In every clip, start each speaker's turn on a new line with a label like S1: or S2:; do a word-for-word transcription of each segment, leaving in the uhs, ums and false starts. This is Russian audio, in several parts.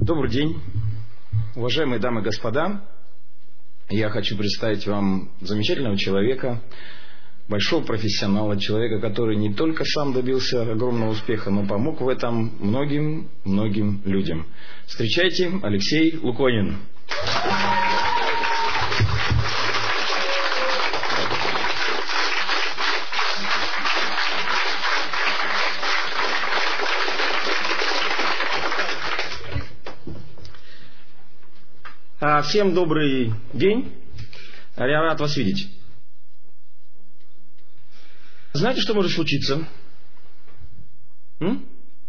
S1: Добрый день, уважаемые дамы и господа. Я хочу представить вам замечательного человека, большого профессионала, человека, который не только сам добился огромного успеха, но помог в этом многим-многим людям. Встречайте, Алексей Луконин. Всем добрый день. Я рад вас видеть. Знаете, что может случиться? М?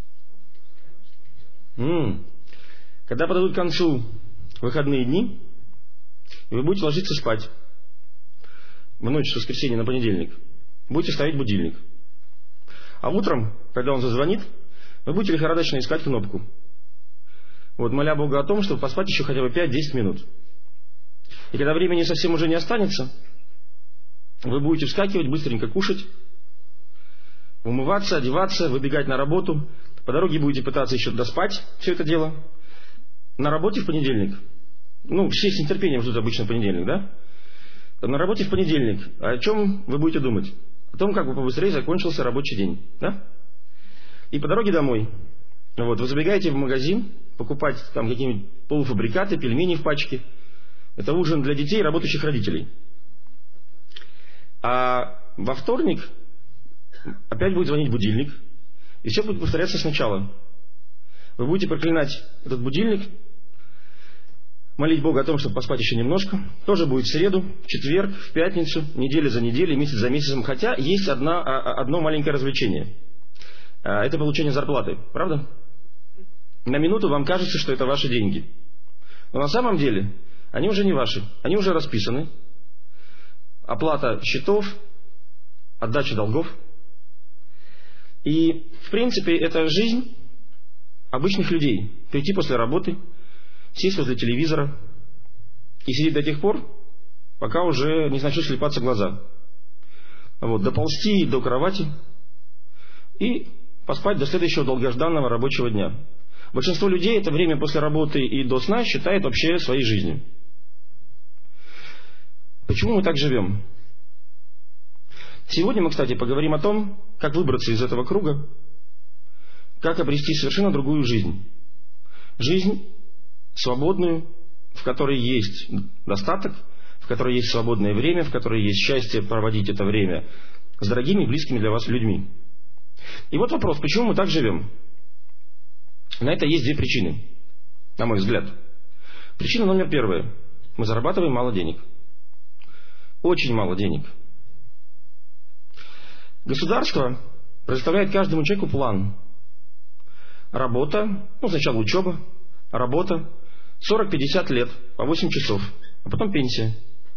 S1: М. Когда подойдут к концу выходные дни, и вы будете ложиться спать в ночь с воскресенья на понедельник, будете ставить будильник. А утром, когда он зазвонит, вы будете лихорадочно искать кнопку. Вот, моля Бога о том, чтобы поспать еще хотя бы пять-десять минут. И когда времени совсем уже не останется, вы будете вскакивать, быстренько кушать, умываться, одеваться, выбегать на работу. По дороге будете пытаться еще доспать все это дело. На работе в понедельник. Ну, все с нетерпением ждут обычно понедельник, да? На работе в понедельник. О чем вы будете думать? О том, как бы побыстрее закончился рабочий день, да? И по дороге домой. Вот, вы забегаете в магазин, покупать там какие-нибудь полуфабрикаты, пельмени в пачке. Это ужин для детей, работающих родителей. А во вторник опять будет звонить будильник, и все будет повторяться сначала. Вы будете проклинать этот будильник, молить Бога о том, чтобы поспать еще немножко. Тоже будет в среду, в четверг, в пятницу, неделя за неделей, месяц за месяцем. Хотя есть одна, одно маленькое развлечение. Это получение зарплаты, правда? На минуту вам кажется, что это ваши деньги. Но на самом деле они уже не ваши. Они уже расписаны. Оплата счетов, отдача долгов. И, в принципе, это жизнь обычных людей. Прийти после работы, сесть возле телевизора и сидеть до тех пор, пока уже не начнут слипаться глаза. Вот, доползти до кровати и поспать до следующего долгожданного рабочего дня. Большинство людей это время после работы и до сна считает вообще своей жизнью. Почему мы так живем? Сегодня мы, кстати, поговорим о том, как выбраться из этого круга, как обрести совершенно другую жизнь. Жизнь свободную, в которой есть достаток, в которой есть свободное время, в которой есть счастье проводить это время с дорогими и близкими для вас людьми. И вот вопрос, почему мы так живем? На это есть две причины, на мой взгляд. Причина номер первая. Мы зарабатываем мало денег. Очень мало денег. Государство предоставляет каждому человеку план. Работа, ну сначала учеба, работа, сорок-пятьдесят лет, по восемь часов, а потом пенсия.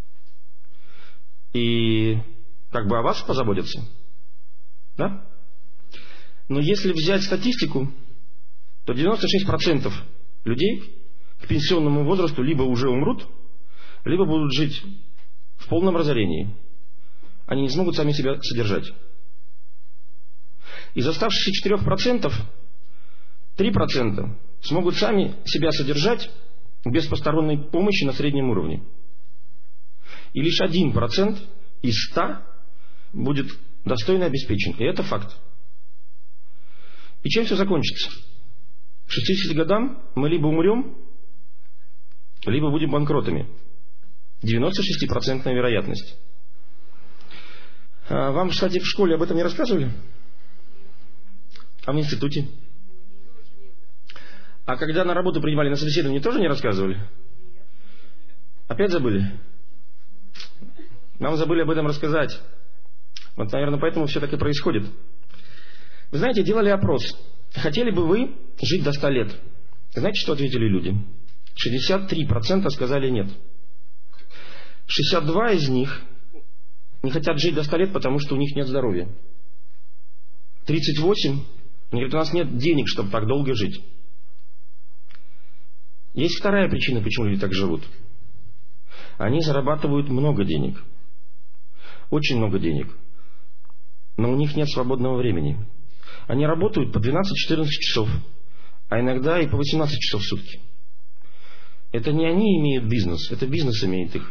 S1: И как бы о вас позаботятся. Да? Но если взять статистику, то девяносто шесть процентов людей к пенсионному возрасту либо уже умрут, либо будут жить в полном разорении. Они не смогут сами себя содержать. Из оставшихся четырёх процентов три процента смогут сами себя содержать без посторонней помощи на среднем уровне. И лишь один процент из ста будет достойно обеспечен. И это факт. И чем все закончится? К шестидесяти годам мы либо умрем, либо будем банкротами. девяносто шесть процентов вероятность. А вам, кстати, в школе об этом не рассказывали? А в институте? А когда на работу принимали на собеседование, тоже не рассказывали? Опять забыли? Нам забыли об этом рассказать. Вот, наверное, поэтому все так и происходит. Вы знаете, делали опрос. Хотели бы вы жить до ста лет? Знаете, что ответили люди? шестьдесят три процента сказали нет. шестьдесят два из них не хотят жить до ста лет, потому что у них нет здоровья. тридцать восемь они говорят, у нас нет денег, чтобы так долго жить. Есть вторая причина, почему люди так живут. Они зарабатывают много денег. Очень много денег. Но у них нет свободного времени. Они работают по двенадцать-четырнадцать часов, а иногда и по восемнадцать часов в сутки. Это не они имеют бизнес, это бизнес имеет их.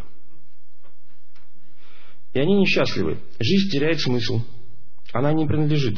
S1: И они несчастливы. Жизнь теряет смысл. Она не принадлежит.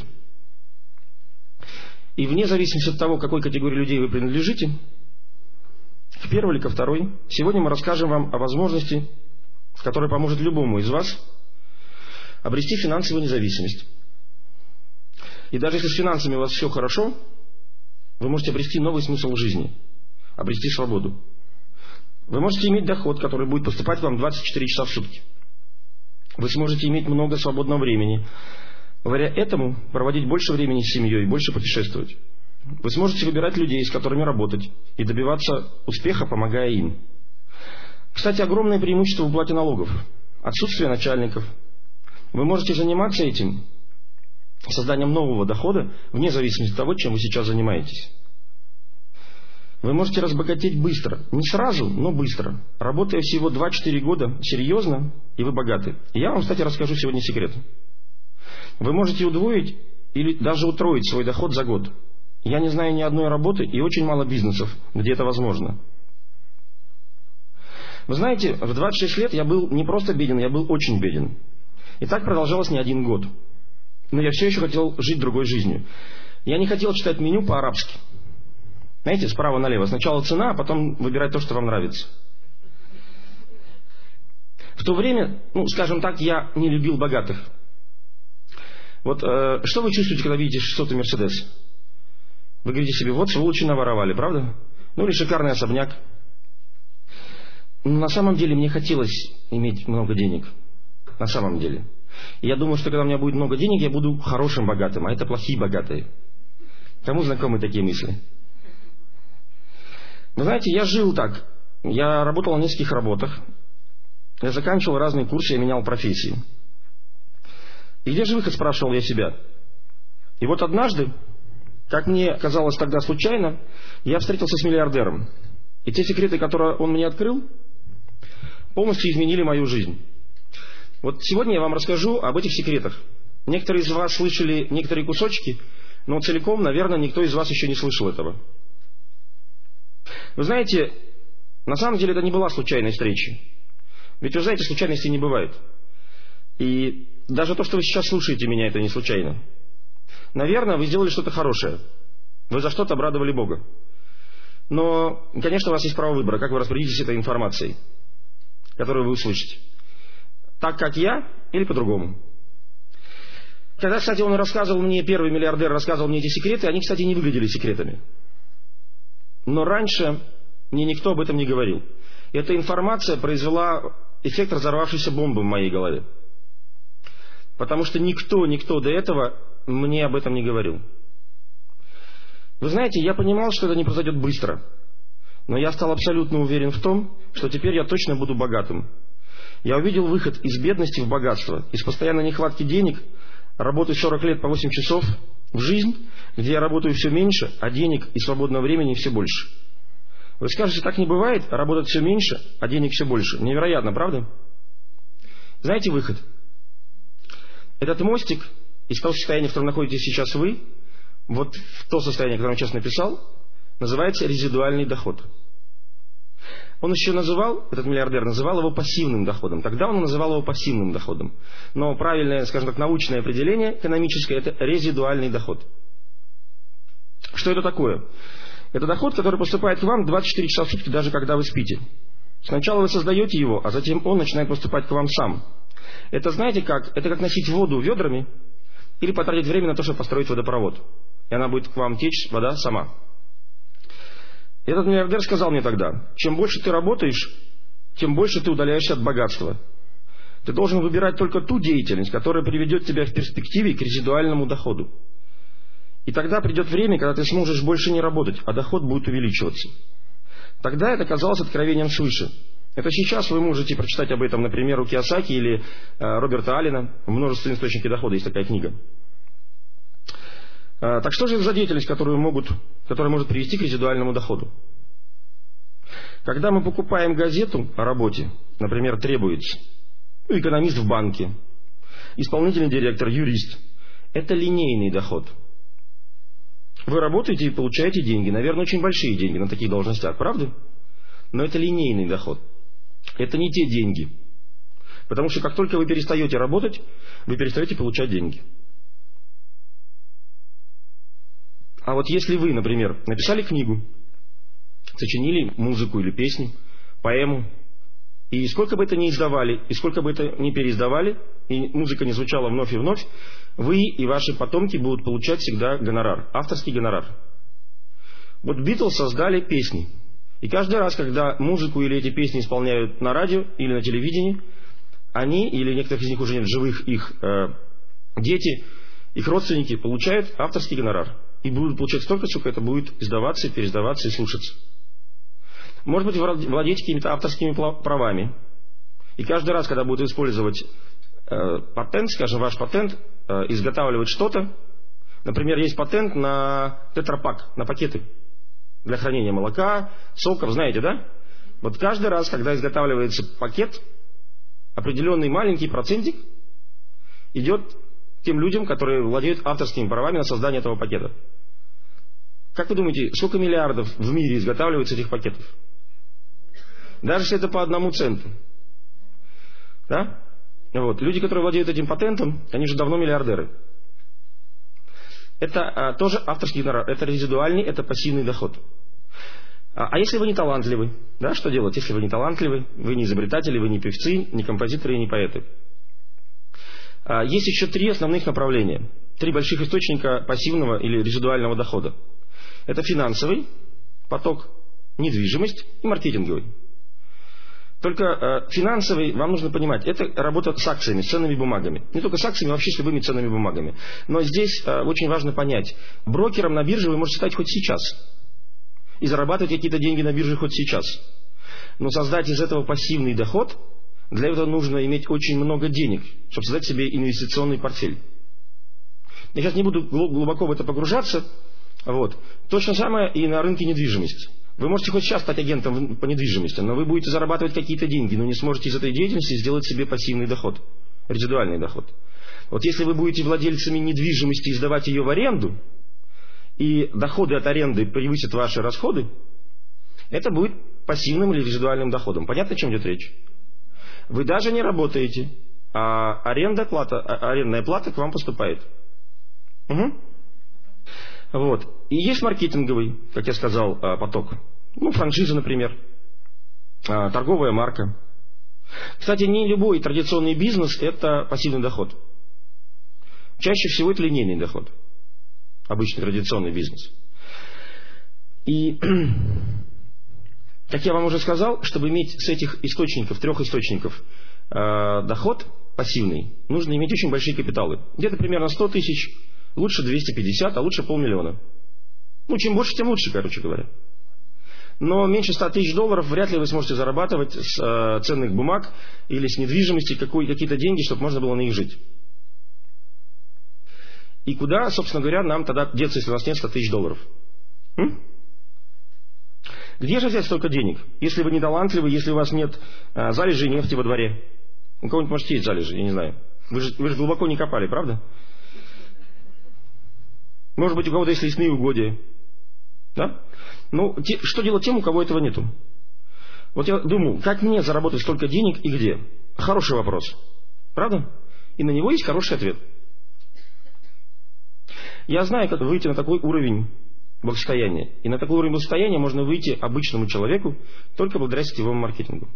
S1: И вне зависимости от того, к какой категории людей вы принадлежите, к первой или ко второй, сегодня мы расскажем вам о возможности, которая поможет любому из вас обрести финансовую независимость. И даже если с финансами у вас все хорошо, вы можете обрести новый смысл в жизни, обрести свободу. Вы можете иметь доход, который будет поступать к вам двадцать четыре часа в сутки. Вы сможете иметь много свободного времени. Благодаря этому проводить больше времени с семьей, больше путешествовать. Вы сможете выбирать людей, с которыми работать, и добиваться успеха, помогая им. Кстати, огромное преимущество в уплате налогов. Отсутствие начальников. Вы можете заниматься этим, созданием нового дохода, вне зависимости от того, чем вы сейчас занимаетесь. Вы можете разбогатеть быстро. Не сразу, но быстро. Работая всего два-четыре года серьезно, и вы богаты. И я вам, кстати, расскажу сегодня секрет. Вы можете удвоить или даже утроить свой доход за год. Я не знаю ни одной работы и очень мало бизнесов, где это возможно. Вы знаете, в двадцать шесть лет я был не просто беден, я был очень беден. И так продолжалось не один год. Но я все еще хотел жить другой жизнью. Я не хотел читать меню по-арабски. Знаете, справа налево. Сначала цена, а потом выбирать то, что вам нравится. В то время, ну, скажем так, я не любил богатых. Вот э, что вы чувствуете, когда видите шестисотый Мерседес? Вы говорите себе, вот сволочи наворовали, правда? Ну или шикарный особняк. Но на самом деле мне хотелось иметь много денег. На самом деле. И я думал, что когда у меня будет много денег, я буду хорошим богатым, а это плохие богатые. Кому знакомы такие мысли? Вы знаете, я жил так. Я работал на нескольких работах. Я заканчивал разные курсы, я менял профессии. И где же выход, спрашивал я себя. И вот однажды, как мне казалось тогда случайно, я встретился с миллиардером. И те секреты, которые он мне открыл, полностью изменили мою жизнь. Вот сегодня я вам расскажу об этих секретах. Некоторые из вас слышали некоторые кусочки, но целиком, наверное, никто из вас еще не слышал этого. Вы знаете, на самом деле это не была случайной встреча. Ведь вы знаете, случайностей не бывает. И даже то, что вы сейчас слушаете меня, это не случайно. Наверное, вы сделали что-то хорошее. Вы за что-то обрадовали Бога. Но, конечно, у вас есть право выбора, как вы распорядитесь этой информацией, которую вы услышите. Так, как я, или по-другому. Когда, кстати, он рассказывал мне, первый миллиардер рассказывал мне эти секреты, они, кстати, не выглядели секретами. Но раньше мне никто об этом не говорил. И эта информация произвела эффект разорвавшейся бомбы в моей голове. Потому что никто, никто до этого мне об этом не говорил. Вы знаете, я понимал, что это не произойдет быстро. Но я стал абсолютно уверен в том, что теперь я точно буду богатым. Я увидел выход из бедности в богатство, из постоянной нехватки денег, работаю сорок лет по восемь часов, в жизнь, где я работаю все меньше, а денег и свободного времени все больше. Вы скажете, так не бывает, работать все меньше, а денег все больше. Невероятно, правда? Знаете выход? Этот мостик из того состояния, в котором находитесь сейчас вы, вот в то состояние, которое я сейчас написал, называется резидуальный доход. Он еще называл, этот миллиардер, называл его пассивным доходом. Тогда он называл его пассивным доходом. Но правильное, скажем так, научное определение экономическое – это резидуальный доход. Что это такое? Это доход, который поступает к вам двадцать четыре часа в сутки, даже когда вы спите. Сначала вы создаете его, а затем он начинает поступать к вам сам. Это знаете как? Это как носить воду ведрами или потратить время на то, чтобы построить водопровод. И она будет к вам течь, вода, сама. Этот миллиардер сказал мне тогда, чем больше ты работаешь, тем больше ты удаляешься от богатства. Ты должен выбирать только ту деятельность, которая приведет тебя в перспективе к резидуальному доходу. И тогда придет время, когда ты сможешь больше не работать, а доход будет увеличиваться. Тогда это казалось откровением свыше. Это сейчас вы можете прочитать об этом, например, у Кийосаки или э, Роберта Аллена в «Множественные источники дохода», есть такая книга. Э, так что же это за деятельность, которую могут, которая может привести к резидуальному доходу? Когда мы покупаем газету о работе, например, требуется ну, экономист в банке, исполнительный директор, юрист, это линейный доход. Вы работаете и получаете деньги, наверное, очень большие деньги на таких должностях, правда? Но это линейный доход. Это не те деньги. Потому что как только вы перестаете работать, вы перестаете получать деньги. А вот если вы, например, написали книгу, сочинили музыку или песню, поэму, и сколько бы это ни издавали, и сколько бы это ни переиздавали, и музыка не звучала вновь и вновь, вы и ваши потомки будут получать всегда гонорар, авторский гонорар. Вот Битлз создали песни. И каждый раз, когда музыку или эти песни исполняют на радио или на телевидении, они, или некоторых из них уже нет живых, их э, дети, их родственники получают авторский гонорар. И будут получать столько, сколько это будет издаваться, переиздаваться и слушаться. Может быть, владеть какими-то авторскими правами. И каждый раз, когда будут использовать э, патент, скажем, ваш патент, э, изготавливать что-то, например, есть патент на тетрапак, на пакеты для хранения молока, соков, знаете, да? Вот каждый раз, когда изготавливается пакет, определенный маленький процентик идет тем людям, которые владеют авторскими правами на создание этого пакета. Как вы думаете, сколько миллиардов в мире изготавливается этих пакетов? Даже если это по одному центу. Да? Вот. Люди, которые владеют этим патентом, они же давно миллиардеры. Это а, тоже авторский гонорар. Это резидуальный, это пассивный доход. А, а если вы не талантливы? Да, что делать, если вы не талантливы? Вы не изобретатели, вы не певцы, не композиторы и не поэты. А, есть еще три основных направления. Три больших источника пассивного или резидуального дохода. Это финансовый поток, недвижимость и маркетинговый. Только э, финансовый, вам нужно понимать, это работа с акциями, с ценными бумагами. Не только с акциями, вообще с любыми ценными бумагами. Но здесь э, очень важно понять, брокером на бирже вы можете стать хоть сейчас. И зарабатывать какие-то деньги на бирже хоть сейчас. Но создать из этого пассивный доход, для этого нужно иметь очень много денег, чтобы создать себе инвестиционный портфель. Я сейчас не буду глубоко в это погружаться. Вот. То же самое и на рынке недвижимости. Вы можете хоть сейчас стать агентом по недвижимости, но вы будете зарабатывать какие-то деньги, но не сможете из этой деятельности сделать себе пассивный доход, резидуальный доход. Вот если вы будете владельцами недвижимости и сдавать ее в аренду, и доходы от аренды превысят ваши расходы, это будет пассивным или резидуальным доходом. Понятно, о чем идет речь? Вы даже не работаете, а аренда, плата, арендная плата к вам поступает. Угу. Вот. И есть маркетинговый, как я сказал, поток. Ну, франшиза, например. Торговая марка. Кстати, не любой традиционный бизнес – это пассивный доход. Чаще всего это линейный доход. Обычный традиционный бизнес. И, как я вам уже сказал, чтобы иметь с этих источников, трех источников, доход пассивный, нужно иметь очень большие капиталы. Где-то примерно сто тысяч. Лучше двести пятьдесят, а лучше полмиллиона. Ну, чем больше, тем лучше, короче говоря. Но меньше ста тысяч долларов вряд ли вы сможете зарабатывать с э, ценных бумаг или с недвижимости какой, какие-то деньги, чтобы можно было на них жить. И куда, собственно говоря, нам тогда деться, если у нас нет ста тысяч долларов? М? Где же взять столько денег, если вы не талантливы, если у вас нет э, залежей нефти во дворе? У кого-нибудь, может, есть залежи, я не знаю. Вы же, вы же глубоко не копали, правда? Может быть, у кого-то есть лесные угодья. Да? Ну, те, что делать тем, у кого этого нету? Вот я думаю, как мне заработать столько денег и где? Хороший вопрос. Правда? И на него есть хороший ответ. Я знаю, как выйти на такой уровень благосостояния. И на такой уровень благосостояния можно выйти обычному человеку только благодаря сетевому маркетингу.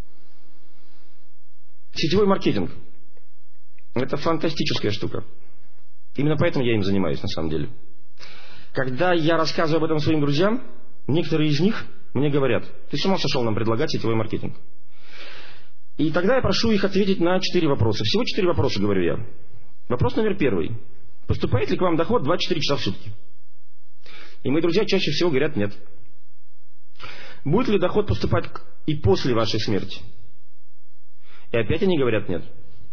S1: Сетевой маркетинг – это фантастическая штука. Именно поэтому я им занимаюсь, на самом деле. Когда я рассказываю об этом своим друзьям, некоторые из них мне говорят: ты с ума сошел нам предлагать сетевой маркетинг? И тогда я прошу их ответить на четыре вопроса. Всего четыре вопроса, говорю я. Вопрос номер первый. Поступает ли к вам доход двадцать четыре часа в сутки? И мои друзья чаще всего говорят нет. Будет ли доход поступать и после вашей смерти? И опять они говорят нет.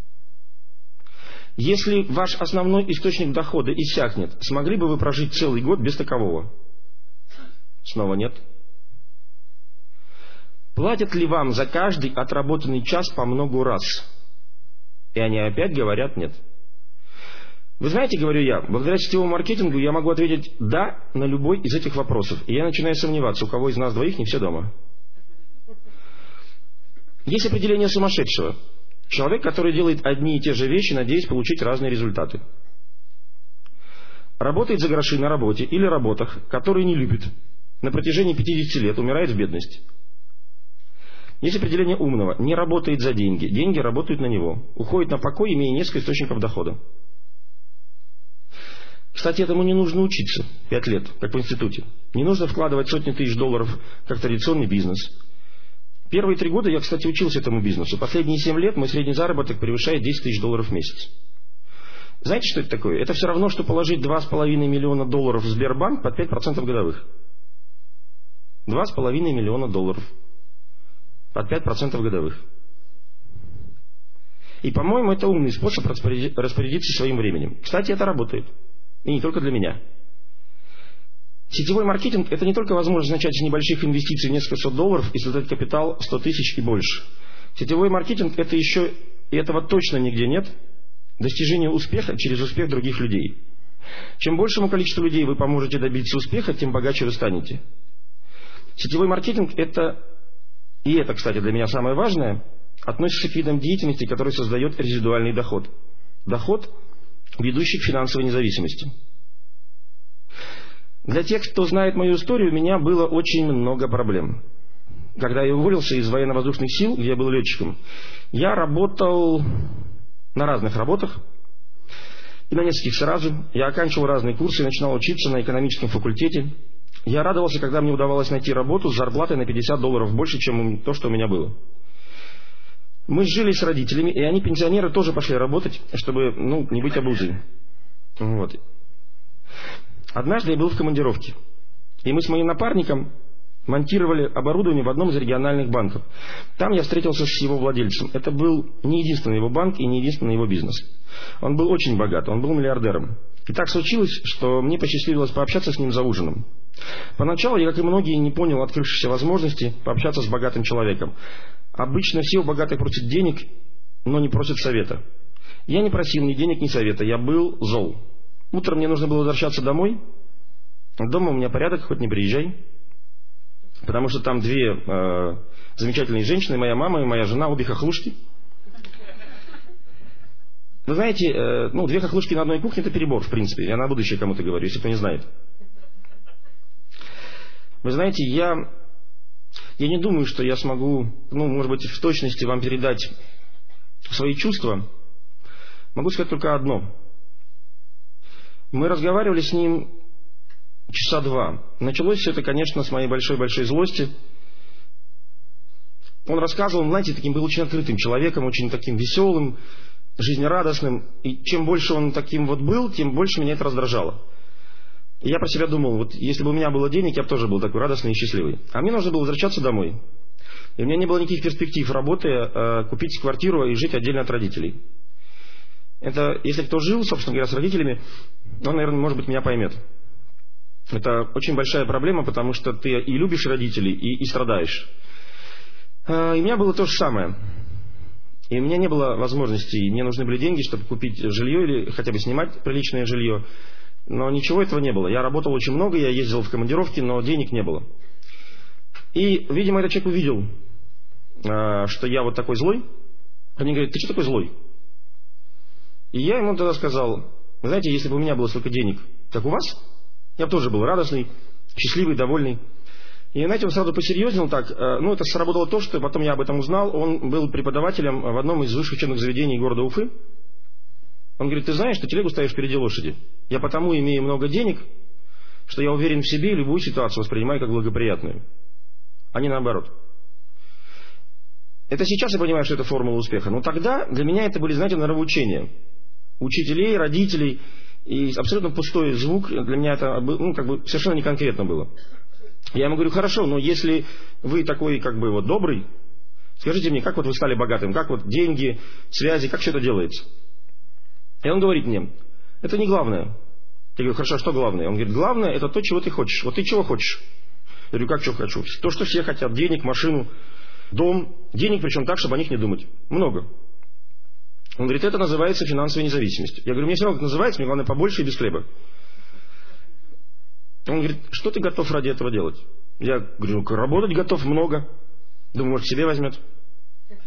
S1: Если ваш основной источник дохода иссякнет, смогли бы вы прожить целый год без такового? Снова нет. Платят ли вам за каждый отработанный час по много раз? И они опять говорят нет. Вы знаете, говорю я, благодаря сетевому маркетингу я могу ответить «да» на любой из этих вопросов. И я начинаю сомневаться, у кого из нас двоих не все дома. Есть определение сумасшедшего. Человек, который делает одни и те же вещи, надеясь получить разные результаты. Работает за гроши на работе или работах, которые не любит. На протяжении пятидесяти лет умирает в бедности. Есть определение умного. Не работает за деньги. Деньги работают на него. Уходит на покой, имея несколько источников дохода. Кстати, этому не нужно учиться пять лет, как в институте. Не нужно вкладывать сотни тысяч долларов, как традиционный бизнес. Первые три года я, кстати, учился этому бизнесу. Последние семь лет мой средний заработок превышает десять тысяч долларов в месяц. Знаете, что это такое? Это все равно, что положить два с половиной миллиона долларов в Сбербанк под пять процентов годовых. два с половиной миллиона долларов под пять процентов годовых. И, по-моему, это умный способ распорядиться своим временем. Кстати, это работает. И не только для меня. Сетевой маркетинг – это не только возможность начать с небольших инвестиций в несколько сот долларов и создать капитал сто тысяч и больше. Сетевой маркетинг – это еще, и этого точно нигде нет, достижение успеха через успех других людей. Чем большему количеству людей вы поможете добиться успеха, тем богаче вы станете. Сетевой маркетинг – это, и это, кстати, для меня самое важное, относится к видам деятельности, который создает резидуальный доход. Доход, ведущий к финансовой независимости. Для тех, кто знает мою историю, у меня было очень много проблем. Когда я уволился из военно-воздушных сил, где я был летчиком, я работал на разных работах, и на нескольких сразу. Я оканчивал разные курсы, начинал учиться на экономическом факультете. Я радовался, когда мне удавалось найти работу с зарплатой на пятьдесят долларов больше, чем то, что у меня было. Мы жили с родителями, и они, пенсионеры, тоже пошли работать, чтобы, ну, не быть обузой. Вот. Однажды я был в командировке, и мы с моим напарником монтировали оборудование в одном из региональных банков. Там я встретился с его владельцем. Это был не единственный его банк и не единственный его бизнес. Он был очень богат, он был миллиардером. И так случилось, что мне посчастливилось пообщаться с ним за ужином. Поначалу я, как и многие, не понял открывшейся возможности пообщаться с богатым человеком. Обычно все у богатых просят денег, но не просят совета. Я не просил ни денег, ни совета, я был зол. Утром мне нужно было возвращаться домой. Дома у меня порядок, хоть не приезжай. Потому что там две э, замечательные женщины, моя мама и моя жена, обе хохлушки. Вы знаете, э, ну, две хохлушки на одной кухне — это перебор, в принципе. Я на будущее кому-то говорю, если кто не знает. Вы знаете, я, я не думаю, что я смогу, ну, может быть, в точности вам передать свои чувства. Могу сказать только одно. Мы разговаривали с ним часа два. Началось все это, конечно, с моей большой-большой злости. Он рассказывал, знаете, таким был очень открытым человеком, очень таким веселым, жизнерадостным. И чем больше он таким вот был, тем больше меня это раздражало. И я про себя думал, вот если бы у меня было денег, я бы тоже был такой радостный и счастливый. А мне нужно было возвращаться домой. И у меня не было никаких перспектив работы, э, купить квартиру и жить отдельно от родителей. Это, если кто жил, собственно говоря, с родителями, он, наверное, может быть, меня поймет. Это очень большая проблема, потому что ты и любишь родителей, и, и страдаешь. Э, и у меня было то же самое. И у меня не было возможностей, мне нужны были деньги, чтобы купить жилье или хотя бы снимать приличное жилье. Но ничего этого не было. Я работал очень много, я ездил в командировки, но денег не было. И, видимо, этот человек увидел, что я вот такой злой. Он мне говорит: ты что такой злой? И я ему тогда сказал: вы знаете, если бы у меня было столько денег, как у вас, я бы тоже был радостный, счастливый, довольный. И, знаете, он сразу посерьезнел так. Ну, это сработало то, что потом я об этом узнал. Он был преподавателем в одном из высших учебных заведений города Уфы. Он говорит: ты знаешь, что телегу ставишь впереди лошади. Я потому имею много денег, что я уверен в себе и любую ситуацию воспринимаю как благоприятную, а не наоборот. Это сейчас я понимаю, что это формула успеха. Но тогда для меня это были, знаете, нравоучения. Учителей, родителей. И абсолютно пустой звук. Для меня это, ну, как бы совершенно не конкретно было. Я ему говорю: хорошо, но если вы такой, как бы, вот добрый, скажите мне, как вот вы стали богатым, как вот деньги, связи, как все это делается? И он говорит мне: это не главное. Я говорю: хорошо, что главное? Он говорит: главное — это то, чего ты хочешь. Вот ты чего хочешь? Я говорю: как чего хочу? То, что все хотят. Денег, машину, дом. Денег, причем так, чтобы о них не думать. Много. Он говорит: это называется финансовой независимостью. Я говорю: мне все равно как называется, мне главное побольше и без хлеба. Он говорит: что ты готов ради этого делать? Я говорю: работать готов много. Думаю, может, себе возьмет.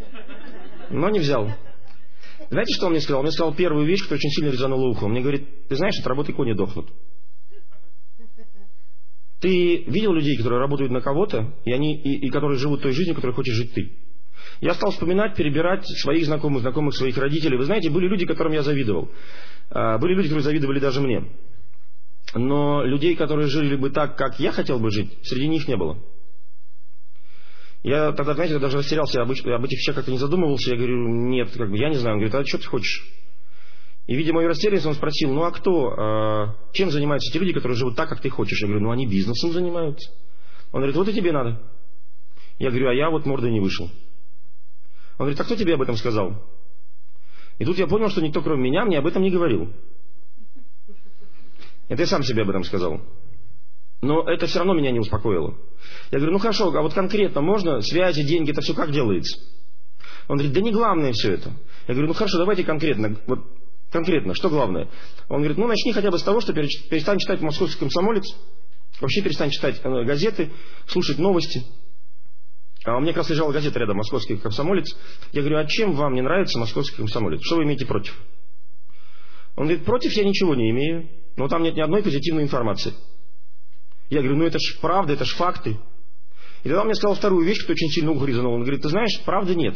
S1: Но не взял. Знаете, что он мне сказал? Он мне сказал первую вещь, которая очень сильно резанула ухо. Он мне говорит, ты знаешь, от работы кони дохнут. Ты видел людей, которые работают на кого-то, и, они, и, и которые живут той жизнью, которой хочешь жить ты? Я стал вспоминать, перебирать своих знакомых, знакомых своих родителей. Вы знаете, были люди, которым я завидовал. Были люди, которые завидовали даже мне. Но людей, которые жили бы так, как я хотел бы жить, среди них не было. Я тогда, знаете, даже растерялся, об, об этих вещах как-то не задумывался. Я говорю, нет, как бы, я не знаю. Он говорит, а что ты хочешь? И, видя мою растерянность, он спросил, ну а кто, а, чем занимаются те люди, которые живут так, как ты хочешь? Я говорю, ну они бизнесом занимаются. Он говорит, вот и тебе надо. Я говорю, а я вот мордой не вышел. Он говорит, а кто тебе об этом сказал? И тут я понял, что никто, кроме меня, мне об этом не говорил. Это я сам себе об этом сказал. Но это все равно меня не успокоило. Я говорю, ну хорошо, а вот конкретно можно, связи, деньги, это все как делается? Он говорит, да не главное все это. Я говорю, ну хорошо, давайте конкретно. Вот конкретно, что главное? Он говорит, ну начни хотя бы с того, что перестань читать «Московский комсомолец», вообще перестань читать газеты, слушать новости. А у меня как раз лежала газета рядом, «Московский комсомолец». Я говорю, а чем вам не нравится «Московский комсомолец»? Что вы имеете против? Он говорит, против я ничего не имею, но там нет ни одной позитивной информации. Я говорю, ну это ж правда, это ж факты. И тогда он мне сказал вторую вещь, которая очень сильно ухо резанула. Он говорит, ты знаешь, правды нет.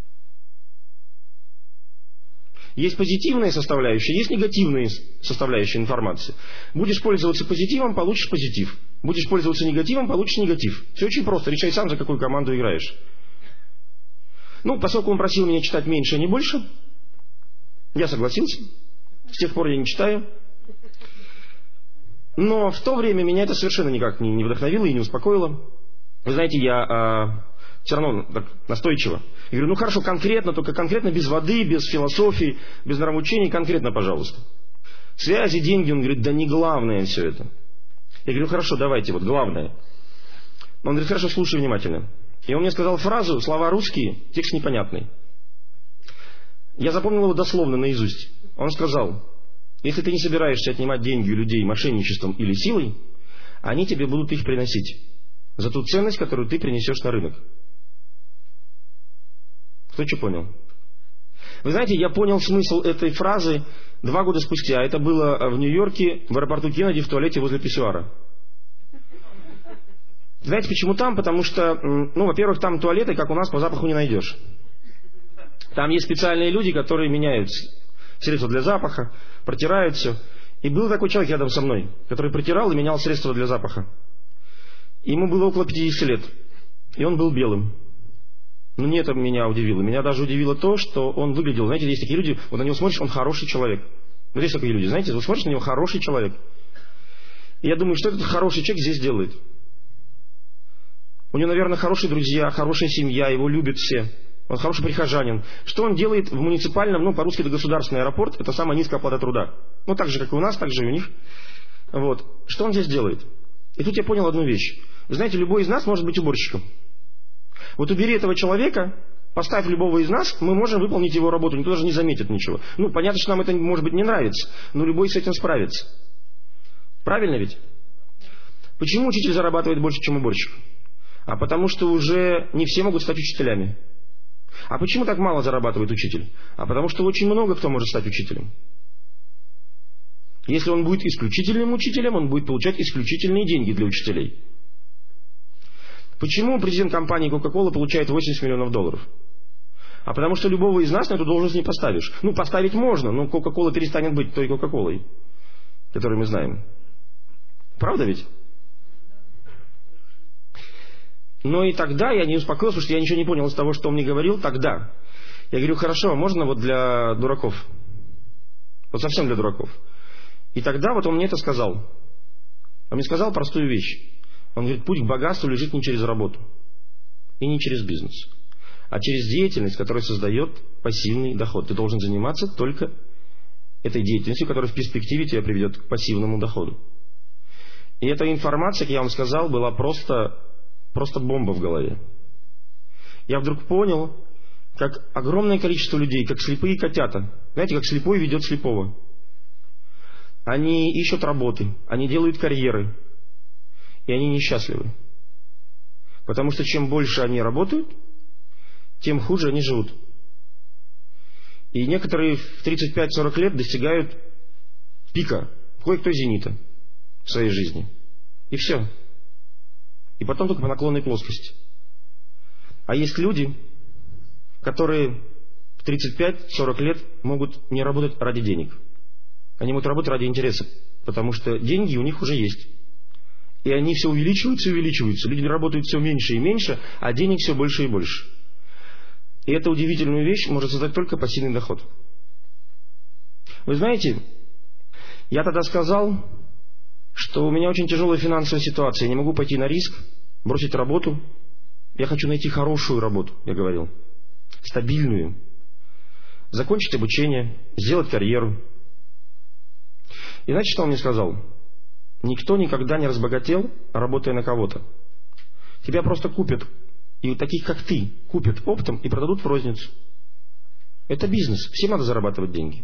S1: Есть позитивная составляющая, есть негативная составляющая информации. Будешь пользоваться позитивом, получишь позитив. Будешь пользоваться негативом, получишь негатив. Все очень просто. Решай сам, за какую команду играешь. Ну, поскольку он просил меня читать меньше, а не больше, я согласился. С тех пор я не читаю. Но в то время меня это совершенно никак не вдохновило и не успокоило. Вы знаете, я а, все равно так настойчиво. Я говорю, ну хорошо, конкретно, только конкретно, без воды, без философии, без нравоучений, конкретно, пожалуйста. Связи, деньги, он говорит, да не главное все это. Я говорю, хорошо, давайте, вот главное. Он говорит, хорошо, слушай внимательно. И он мне сказал фразу, слова русские, текст непонятный. Я запомнил его дословно наизусть. Он сказал, если ты не собираешься отнимать деньги у людей мошенничеством или силой, они тебе будут их приносить за ту ценность, которую ты принесешь на рынок. Кто что понял? Вы знаете, я понял смысл этой фразы два года спустя. Это было в Нью-Йорке, в аэропорту Кеннеди, в туалете возле писсуара. Знаете, почему там? Потому что, ну, во-первых, там туалеты, как у нас, по запаху не найдешь. Там есть специальные люди, которые меняют средства для запаха, протирают все. И был такой человек рядом со мной, который протирал и менял средства для запаха. Ему было около пятидесяти лет. И он был белым. Но не это меня удивило. Меня даже удивило то, что он выглядел. Знаете, есть такие люди, вот на него смотришь, он хороший человек. Вот есть такие люди, знаете, вот смотришь на него, хороший человек. И я думаю, что этот хороший человек здесь делает? У него, наверное, хорошие друзья, хорошая семья, его любят все. Он хороший прихожанин. Что он делает в муниципальном, ну, по-русски это государственный аэропорт, это самая низкая оплата труда. Ну, так же, как и у нас, так же и у них. Вот. Что он здесь делает? И тут я понял одну вещь. Вы знаете, любой из нас может быть уборщиком. Вот убери этого человека, поставь любого из нас, мы можем выполнить его работу, никто даже не заметит ничего. Ну, понятно, что нам это, может быть, не нравится, но любой с этим справится. Правильно ведь? Почему учитель зарабатывает больше, чем уборщик? А потому что уже не все могут стать учителями. А почему так мало зарабатывает учитель? А потому что очень много кто может стать учителем. Если он будет исключительным учителем, он будет получать исключительные деньги для учителей. Почему президент компании Coca-Cola получает восемьдесят миллионов долларов? А потому что любого из нас на эту должность не поставишь. Ну, поставить можно, но Coca-Cola перестанет быть той Coca-Colой, которую мы знаем. Правда ведь? Но и тогда я не успокоился, потому что я ничего не понял из того, что он мне говорил тогда. Я говорю, хорошо, можно вот для дураков? Вот совсем для дураков. И тогда вот он мне это сказал. Он мне сказал простую вещь. Он говорит, путь к богатству лежит не через работу и не через бизнес, а через деятельность, которая создает пассивный доход. Ты должен заниматься только этой деятельностью, которая в перспективе тебя приведет к пассивному доходу. И эта информация, как я вам сказал, была просто, просто бомба в голове. Я вдруг понял, как огромное количество людей, как слепые котята. Знаете, как слепой ведет слепого. Они ищут работы, они делают карьеры. И они несчастливы. Потому что чем больше они работают, тем хуже они живут. И некоторые в тридцать пять сорок лет достигают пика, кое-кто зенита в своей жизни. И все. И потом только по наклонной плоскости. А есть люди, которые в тридцать пять сорок лет могут не работать ради денег. Они могут работать ради интереса, потому что деньги у них уже есть. И они все увеличиваются и увеличиваются. Люди работают все меньше и меньше, а денег все больше и больше. И эту удивительную вещь может создать только пассивный доход. Вы знаете, я тогда сказал, что у меня очень тяжелая финансовая ситуация. Я не могу пойти на риск, бросить работу. Я хочу найти хорошую работу, я говорил. Стабильную. Закончить обучение, сделать карьеру. И знаете, что он мне сказал? Никто никогда не разбогател, работая на кого-то. Тебя просто купят, и таких, как ты, купят оптом и продадут в розницу. Это бизнес, всем надо зарабатывать деньги.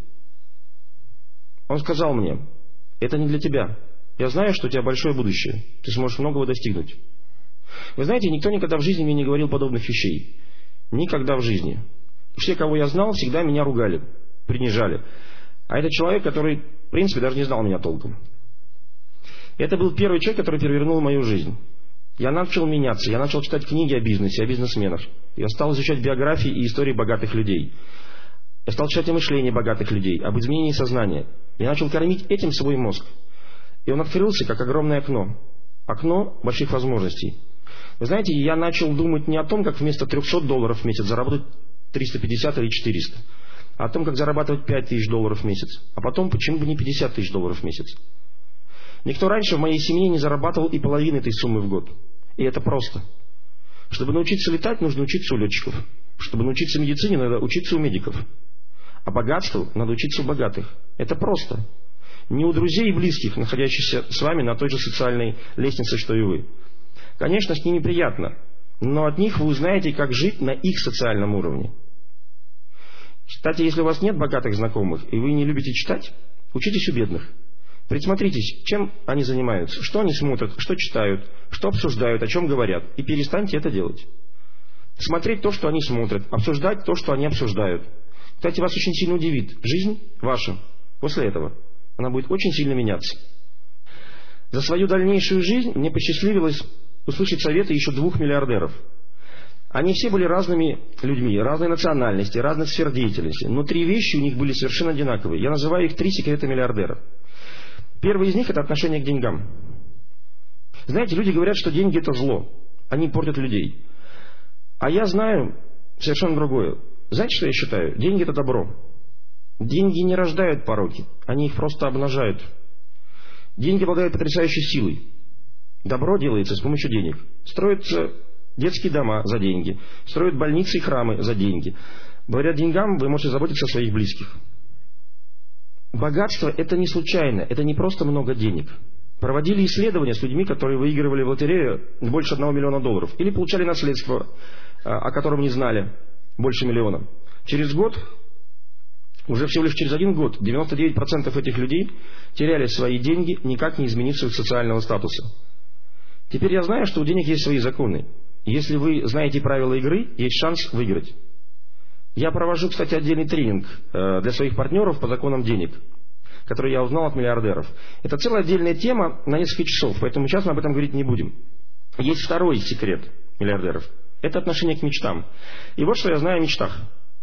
S1: Он сказал мне, это не для тебя. Я знаю, что у тебя большое будущее, ты сможешь многого достигнуть. Вы знаете, никто никогда в жизни мне не говорил подобных вещей. Никогда в жизни. Все, кого я знал, всегда меня ругали, принижали. А это человек, который, в принципе, даже не знал меня толком. Это был первый человек, который перевернул мою жизнь. Я начал меняться, я начал читать книги о бизнесе, о бизнесменах. Я стал изучать биографии и истории богатых людей. Я стал читать о мышлении богатых людей, об изменении сознания. Я начал кормить этим свой мозг. И он открылся, как огромное окно. Окно больших возможностей. Вы знаете, я начал думать не о том, как вместо трехсот долларов в месяц заработать триста пятьдесят или четыреста, а о том, как зарабатывать пять тысяч долларов в месяц. А потом, почему бы не пятьдесят тысяч долларов в месяц? Никто раньше в моей семье не зарабатывал и половины этой суммы в год. И это просто. Чтобы научиться летать, нужно учиться у летчиков. Чтобы научиться медицине, надо учиться у медиков. А богатству надо учиться у богатых. Это просто. Не у друзей и близких, находящихся с вами на той же социальной лестнице, что и вы. Конечно, с ними приятно, но от них вы узнаете, как жить на их социальном уровне. Кстати, если у вас нет богатых знакомых, и вы не любите читать, учитесь у бедных. Присмотритесь, чем они занимаются, что они смотрят, что читают, что обсуждают, о чем говорят, и перестаньте это делать. Смотреть то, что они смотрят, обсуждать то, что они обсуждают. Кстати, вас очень сильно удивит жизнь ваша после этого. Она будет очень сильно меняться. За свою дальнейшую жизнь мне посчастливилось услышать советы еще двух миллиардеров. Они все были разными людьми, разной национальности, разных сфер деятельности, но три вещи у них были совершенно одинаковые. Я называю их три секрета миллиардера. Первый из них – это отношение к деньгам. Знаете, люди говорят, что деньги – это зло. Они портят людей. А я знаю совершенно другое. Знаете, что я считаю? Деньги – это добро. Деньги не рождают пороки. Они их просто обнажают. Деньги обладают потрясающей силой. Добро делается с помощью денег. Строятся детские дома за деньги. Строят больницы и храмы за деньги. Благодаря деньгам вы можете заботиться о своих близких. Богатство – это не случайно, это не просто много денег. Проводили исследования с людьми, которые выигрывали в лотерею больше одного миллиона долларов. Или получали наследство, о котором не знали, больше миллиона. Через год, уже всего лишь через один год, девяносто девять процентов этих людей теряли свои деньги, никак не изменив своего социального статуса. Теперь я знаю, что у денег есть свои законы. Если вы знаете правила игры, есть шанс выиграть. Я провожу, кстати, отдельный тренинг для своих партнеров по законам денег, который я узнал от миллиардеров. Это целая отдельная тема на несколько часов, поэтому сейчас мы об этом говорить не будем. Есть второй секрет миллиардеров. Это отношение к мечтам. И вот что я знаю о мечтах.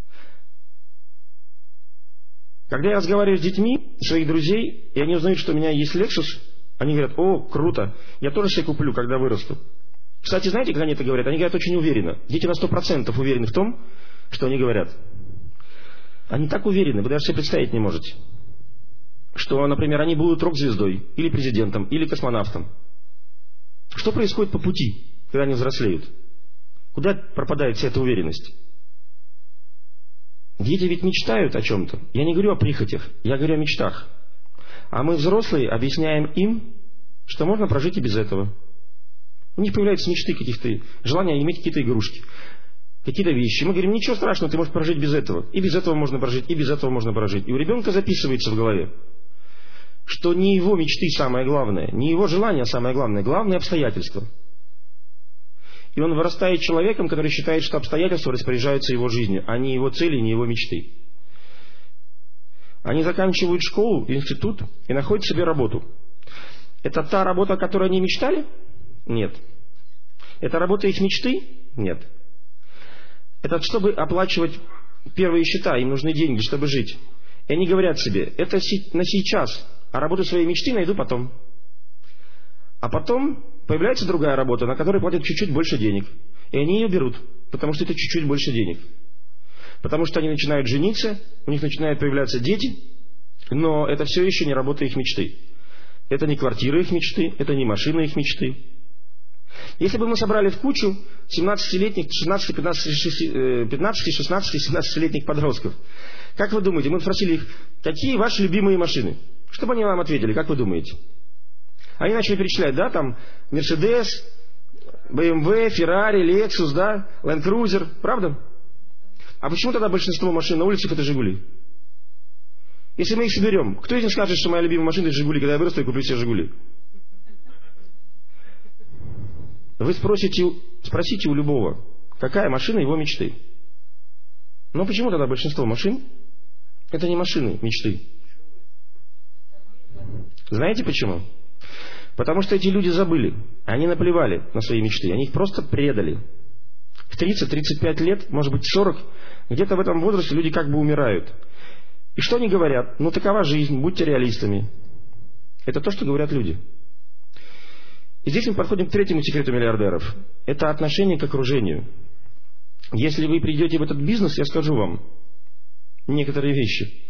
S1: Когда я разговариваю с детьми, своих друзей, и они узнают, что у меня есть Lexus, они говорят: о, круто, я тоже себе куплю, когда вырасту. Кстати, знаете, когда они это говорят? Они говорят очень уверенно. Дети на сто процентов уверены в том, что они говорят. Они так уверены, вы даже себе представить не можете, что, например, они будут рок-звездой, или президентом, или космонавтом. Что происходит по пути, когда они взрослеют? Куда пропадает вся эта уверенность? Дети ведь мечтают о чем-то. Я не говорю о прихотях, я говорю о мечтах. А мы, взрослые, объясняем им, что можно прожить и без этого. У них появляются мечты каких-то, желания иметь какие-то игрушки, какие-то вещи. Мы говорим: ничего страшного, ты можешь прожить без этого. И без этого можно прожить, и без этого можно прожить. И у ребенка записывается в голове, что не его мечты самое главное, не его желание самое главное, главное обстоятельства. И он вырастает человеком, который считает, что обстоятельства распоряжаются его жизнью, а не его цели, не его мечты. Они заканчивают школу, институт и находят себе работу. Это та работа, о которой они мечтали? Нет. Это работа их мечты? Нет. Это чтобы оплачивать первые счета, им нужны деньги, чтобы жить. И они говорят себе, это на сейчас, а работу своей мечты найду потом. А потом появляется другая работа, на которой платят чуть-чуть больше денег. И они ее берут, потому что это чуть-чуть больше денег. Потому что они начинают жениться, у них начинают появляться дети, но это все еще не работа их мечты. Это не квартира их мечты, это не машина их мечты. Если бы мы собрали в кучу семнадцатилетних, шестнадцати, пятнадцати, пятнадцати, шестнадцати, семнадцатилетних подростков, как вы думаете, мы спросили их, какие ваши любимые машины? Что бы они вам ответили, как вы думаете? Они начали перечислять, да, там, Mercedes, бэ эм вэ, Ferrari, Lexus, да, Land Cruiser, правда? А почему тогда большинство машин на улицах это Жигули? Если мы их соберем, кто из них скажет, что моя любимая машина это Жигули, когда я вырасту и куплю себе Жигули? Вы спросите, спросите у любого, какая машина его мечты. Но почему тогда большинство машин это не машины мечты? Знаете почему? Потому что эти люди забыли, они наплевали на свои мечты, они их просто предали. В тридцать-тридцать пять лет, может быть сорок, где-то в этом возрасте люди как бы умирают. И что они говорят? Ну такова жизнь, будьте реалистами. Это то, что говорят люди. И здесь мы подходим к третьему секрету миллиардеров. Это отношение к окружению. Если вы придете в этот бизнес, я скажу вам некоторые вещи.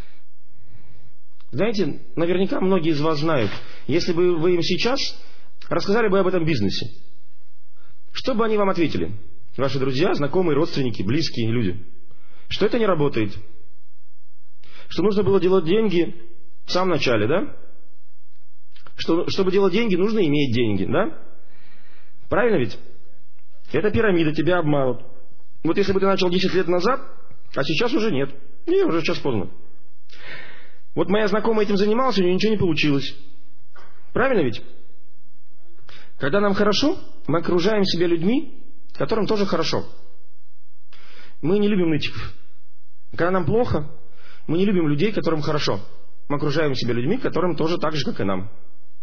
S1: Знаете, наверняка многие из вас знают, если бы вы им сейчас рассказали бы об этом бизнесе, что бы они вам ответили? Ваши друзья, знакомые, родственники, близкие люди. Что это не работает. Что нужно было делать деньги в самом начале, да? Что, чтобы делать деньги, нужно иметь деньги, да? Правильно ведь? Это пирамида, тебя обманут. Вот если бы ты начал десять лет назад, а сейчас уже нет. Не, уже сейчас поздно. Вот моя знакомая этим занималась, у нее ничего не получилось. Правильно ведь? Когда нам хорошо, мы окружаем себя людьми, которым тоже хорошо. Мы не любим нытиков. Когда нам плохо, мы не любим людей, которым хорошо. Мы окружаем себя людьми, которым тоже так же, как и нам.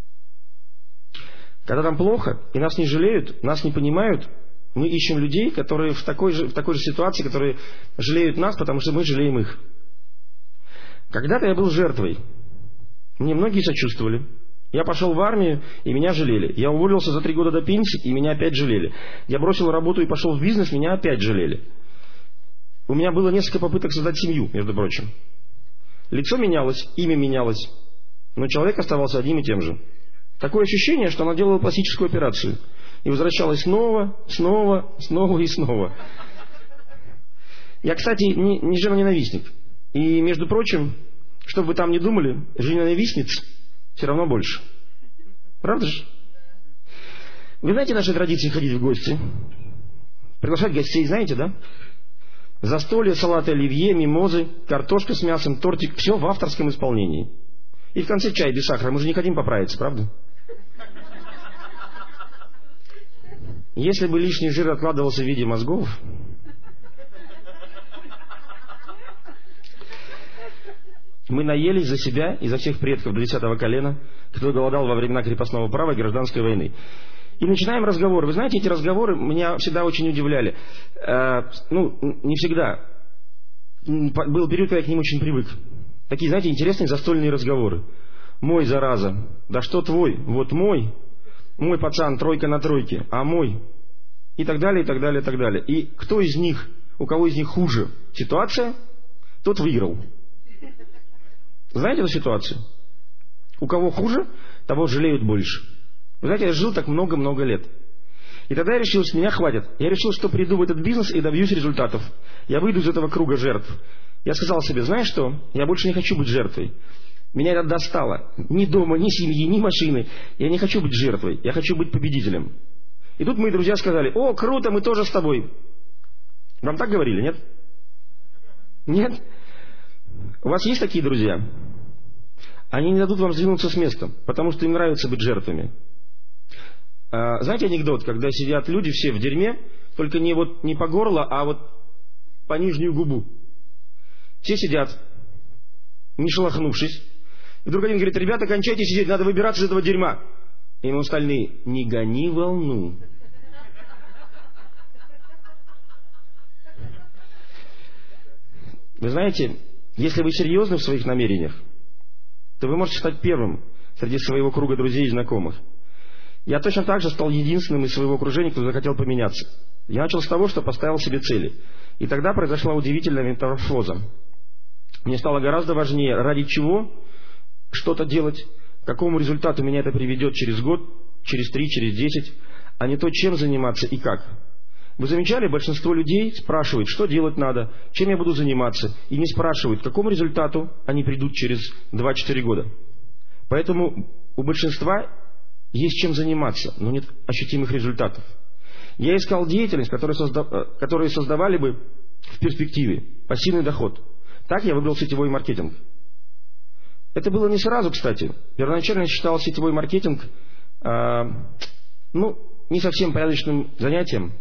S1: Когда нам плохо, и нас не жалеют, нас не понимают, мы ищем людей, которые в такой же, в такой же ситуации, которые жалеют нас, потому что мы жалеем их. Когда-то я был жертвой. Мне многие сочувствовали. Я пошел в армию, и меня жалели. Я уволился за три года до пенсии, и меня опять жалели. Я бросил работу и пошел в бизнес, меня опять жалели. У меня было несколько попыток создать семью, между прочим. Лицо менялось, имя менялось, но человек оставался одним и тем же. Такое ощущение, что она делала пластическую операцию и возвращалась снова, снова, снова и снова. Я, кстати, не, не женоненавистник. И, между прочим, что бы вы там ни думали, женоненавистниц все равно больше. Правда же? Вы знаете наши традиции ходить в гости? Приглашать гостей, знаете, да? Застолье, салаты оливье, мимозы, картошка с мясом, тортик. Все в авторском исполнении. И в конце чай без сахара. Мы же не хотим поправиться, правда? Если бы лишний жир откладывался в виде мозгов, мы наелись за себя и за всех предков до десятого колена, кто голодал во времена крепостного права и гражданской войны. И начинаем разговор. Вы знаете, эти разговоры меня всегда очень удивляли. Э, ну, не всегда. Был период, когда я к ним очень привык. Такие, знаете, интересные застольные разговоры. Мой, зараза. Да что твой? Вот мой. Мой пацан, тройка на тройке. А мой. И так далее, и так далее, и так далее. И кто из них, у кого из них хуже ситуация, тот выиграл. Знаете эту ситуацию? У кого хуже, того жалеют больше. Вы знаете, я жил так много-много лет. И тогда я решил, что меня хватит. Я решил, что приду в этот бизнес и добьюсь результатов. Я выйду из этого круга жертв. Я сказал себе, знаешь что, я больше не хочу быть жертвой. Меня это достало. Ни дома, ни семьи, ни машины. Я не хочу быть жертвой. Я хочу быть победителем. И тут мои друзья сказали, о, круто, мы тоже с тобой. Вам так говорили, нет? Нет? У вас есть такие друзья? Они не дадут вам сдвинуться с места, потому что им нравится быть жертвами. А, знаете анекдот, когда сидят люди все в дерьме, только не, вот, не по горло, а вот по нижнюю губу. Все сидят. не шелохнувшись. И вдруг один говорит: ребята, кончайте сидеть, надо выбираться из этого дерьма. И ему остальные: не гони волну. Вы знаете, если вы серьезны в своих намерениях, то вы можете стать первым среди своего круга друзей и знакомых. Я точно так же стал единственным из своего окружения, кто захотел поменяться. Я начал с того, что поставил себе цели. И тогда произошла удивительная метаморфоза. Мне стало гораздо важнее, ради чего что-то делать, к какому результату меня это приведет через год, через три, через десять, а не то, чем заниматься и как. Вы замечали, большинство людей спрашивают, что делать надо, чем я буду заниматься, и не спрашивают, к какому результату они придут через два-четыре года. Поэтому у большинства есть чем заниматься, но нет ощутимых результатов. Я искал деятельность, которую, созда... которую создавали бы в перспективе пассивный доход. Так я выбрал сетевой маркетинг. Это было не сразу, кстати. Первоначально я считал сетевой маркетинг э, ну, не совсем порядочным занятием.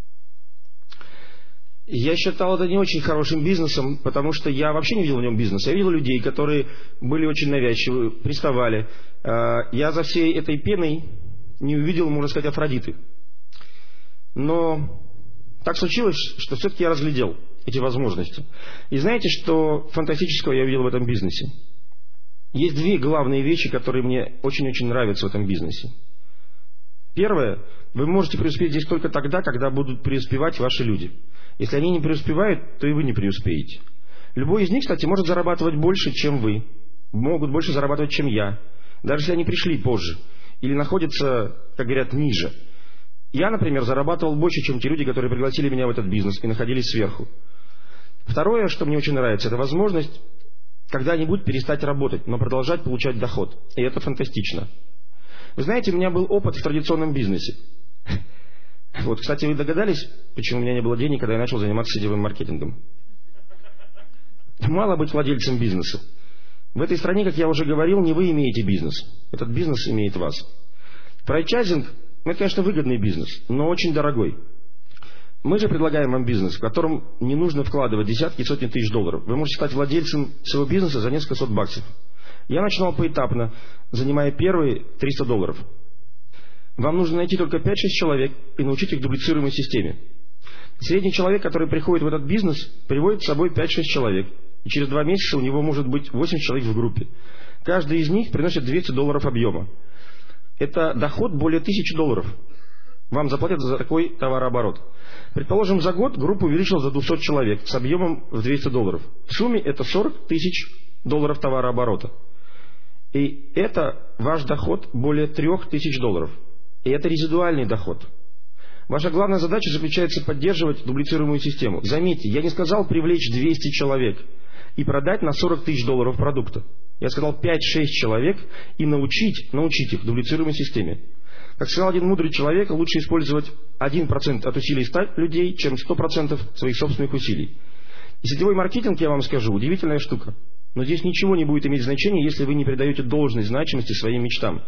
S1: Я считал это не очень хорошим бизнесом, потому что я вообще не видел в нем бизнеса. Я видел людей, которые были очень навязчивы, приставали. Я за всей этой пеной не увидел, можно сказать, Афродиты. Но так случилось, что все-таки я разглядел эти возможности. И знаете, что фантастического я увидел в этом бизнесе? Есть две главные вещи, которые мне очень-очень нравятся в этом бизнесе. Первое. Вы можете преуспеть здесь только тогда, когда будут преуспевать ваши люди. Если они не преуспевают, то и вы не преуспеете. Любой из них, кстати, может зарабатывать больше, чем вы. Могут больше зарабатывать, чем я. Даже если они пришли позже. Или находятся, как говорят, ниже. Я, например, зарабатывал больше, чем те люди, которые пригласили меня в этот бизнес и находились сверху. Второе, что мне очень нравится, это возможность когда-нибудь перестать работать, но продолжать получать доход. И это фантастично. Вы знаете, у меня был опыт в традиционном бизнесе. Вот, кстати, вы догадались, почему у меня не было денег, когда я начал заниматься сетевым маркетингом? Мало быть владельцем бизнеса. В этой стране, как я уже говорил, не вы имеете бизнес. Этот бизнес имеет вас. Франчайзинг – это, конечно, выгодный бизнес, но очень дорогой. Мы же предлагаем вам бизнес, в котором не нужно вкладывать десятки и сотни тысяч долларов. Вы можете стать владельцем своего бизнеса за несколько сот баксов. Я начинал поэтапно, занимая первые триста долларов. Вам нужно найти только пять-шесть человек и научить их дублицируемой системе. Средний человек, который приходит в этот бизнес, приводит с собой пять-шесть человек. И через два месяца у него может быть восемь человек в группе. Каждый из них приносит двести долларов объема. Это доход более тысячи долларов. Вам заплатят за такой товарооборот. Предположим, за год группа увеличилась до двухсот человек с объемом в двести долларов. В сумме это сорок тысяч долларов товарооборота. И это ваш доход более трех тысяч долларов. И это резидуальный доход. Ваша главная задача заключается поддерживать дублицируемую систему. Заметьте, я не сказал привлечь двести человек и продать на сорок тысяч долларов продукта. Я сказал пять-шесть человек и научить, научить их дублицируемой системе. Как сказал один мудрый человек, лучше использовать один процент от усилий ста людей, чем сто процентов своих собственных усилий. И сетевой маркетинг, я вам скажу, удивительная штука. Но здесь ничего не будет иметь значения, если вы не придаете должной значимости своим мечтам.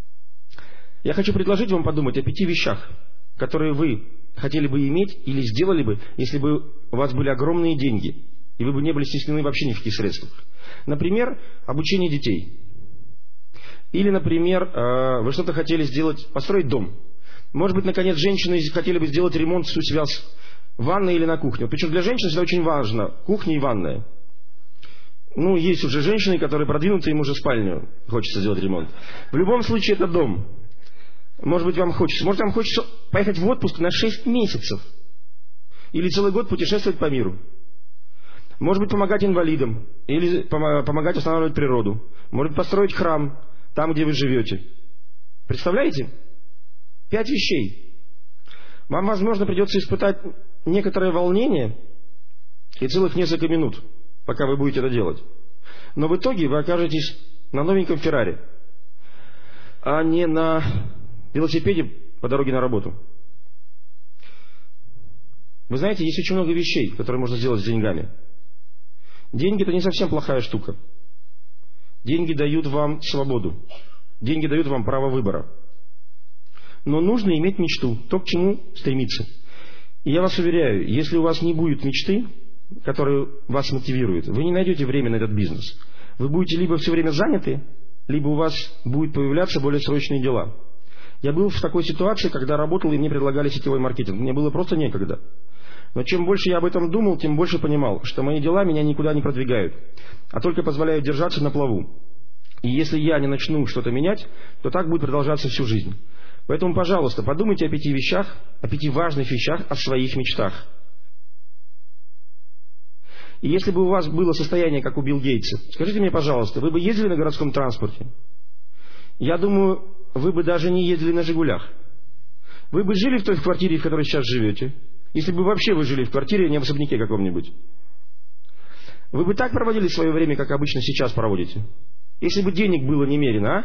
S1: Я хочу предложить вам подумать о пяти вещах, которые вы хотели бы иметь или сделали бы, если бы у вас были огромные деньги, и вы бы не были стеснены вообще ни в каких средствах. Например, обучение детей. Или, например, вы что-то хотели сделать, построить дом. Может быть, наконец, женщины хотели бы сделать ремонт у себя в ванной или на кухне. Причем для женщин это очень важно, кухня и ванная. Ну, есть уже женщины, которые продвинуты, им уже спальню хочется сделать ремонт. В любом случае, это дом. Может быть, вам хочется. Может, вам хочется поехать в отпуск на шесть месяцев. Или целый год путешествовать по миру. Может быть, помогать инвалидам. Или помогать восстанавливать природу. Может быть, построить храм там, где вы живете. Представляете? Пять вещей. Вам, возможно, придется испытать некоторое волнение и целых несколько минут, пока вы будете это делать. Но в итоге вы окажетесь на новеньком Феррари, а не на велосипеде по дороге на работу. Вы знаете, есть очень много вещей, которые можно сделать с деньгами. Деньги – это не совсем плохая штука. Деньги дают вам свободу. Деньги дают вам право выбора. Но нужно иметь мечту, то, к чему стремиться. И я вас уверяю, если у вас не будет мечты, которая вас мотивирует, вы не найдете время на этот бизнес. Вы будете либо все время заняты, либо у вас будут появляться более срочные дела. Я был в такой ситуации, когда работал, и мне предлагали сетевой маркетинг. Мне было просто некогда. Но чем больше я об этом думал, тем больше понимал, что мои дела меня никуда не продвигают, а только позволяют держаться на плаву. И если я не начну что-то менять, то так будет продолжаться всю жизнь. Поэтому, пожалуйста, подумайте о пяти вещах, о пяти важных вещах, о своих мечтах. И если бы у вас было состояние, как у Билла Гейтса, скажите мне, пожалуйста, вы бы ездили на городском транспорте? Я думаю, вы бы даже не ездили на «Жигулях». Вы бы жили в той квартире, в которой сейчас живете? Если бы вообще вы жили в квартире, а не в особняке каком-нибудь. Вы бы так проводили свое время, как обычно сейчас проводите? Если бы денег было немерено,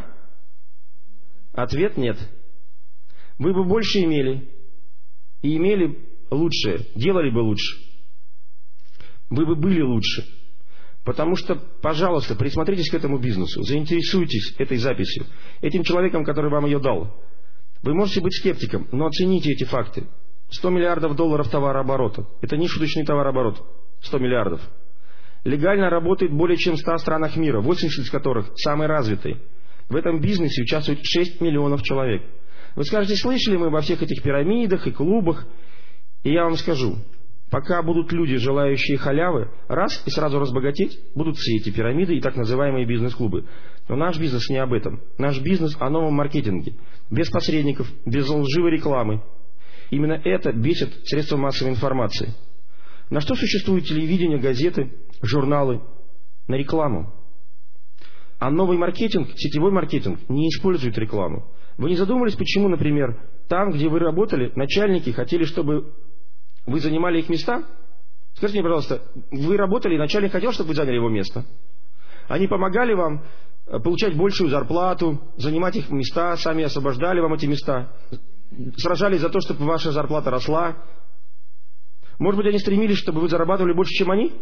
S1: а? Ответ нет. Вы бы больше имели. И имели лучшее, делали бы лучше. Вы бы были лучше. Потому что, пожалуйста, присмотритесь к этому бизнесу, заинтересуйтесь этой записью, этим человеком, который вам ее дал. Вы можете быть скептиком, но оцените эти факты. сто миллиардов долларов товарооборота. Это не шуточный товарооборот. сто миллиардов. Легально работает более чем в ста странах мира, восемьдесят из которых самые развитые. В этом бизнесе участвует шесть миллионов человек. Вы скажете, слышали мы обо всех этих пирамидах и клубах? И я вам скажу, пока будут люди, желающие халявы, раз и сразу разбогатеть, будут все эти пирамиды и так называемые бизнес-клубы. Но наш бизнес не об этом. Наш бизнес о новом маркетинге. Без посредников, без лживой рекламы. Именно это бесит средства массовой информации. На что существует телевидение, газеты, журналы? На рекламу. А новый маркетинг, сетевой маркетинг, не использует рекламу. Вы не задумывались, почему, например, там, где вы работали, начальники хотели, чтобы вы занимали их места? Скажите мне, пожалуйста, вы работали, и начальник хотел, чтобы вы заняли его место? Они помогали вам получать большую зарплату, занимать их места, сами освобождали вам эти места, сражались за то, чтобы ваша зарплата росла. Может быть, они стремились, чтобы вы зарабатывали больше, чем они?